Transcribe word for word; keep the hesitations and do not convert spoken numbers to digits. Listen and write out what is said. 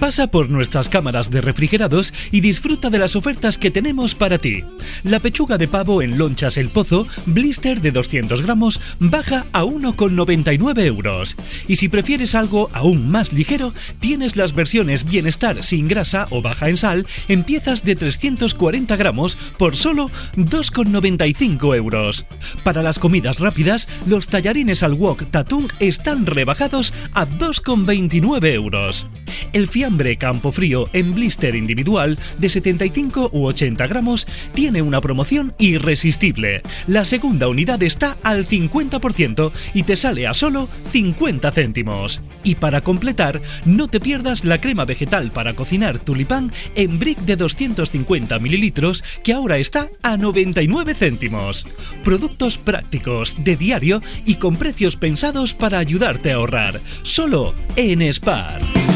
Pasa por nuestras cámaras de refrigerados y disfruta de las ofertas que tenemos para ti. La pechuga de pavo en lonchas El Pozo, blister de doscientos gramos, baja a uno con noventa y nueve euros. Y si prefieres algo aún más ligero, tienes las versiones Bienestar sin grasa o baja en sal en piezas de trescientos cuarenta gramos por solo dos con noventa y cinco euros. Para las comidas rápidas, los tallarines al wok Tatung están rebajados a dos con veintinueve euros. El fiambre Campofrío en blister individual de setenta y cinco u ochenta gramos tiene una promoción irresistible. La segunda unidad está al cincuenta por ciento y te sale a solo cincuenta céntimos. Y para completar, no te pierdas la crema vegetal para cocinar tulipán en brick de doscientos cincuenta mililitros que ahora está a noventa y nueve céntimos. Productos prácticos, de diario y con precios pensados para ayudarte a ahorrar. Solo en Spar.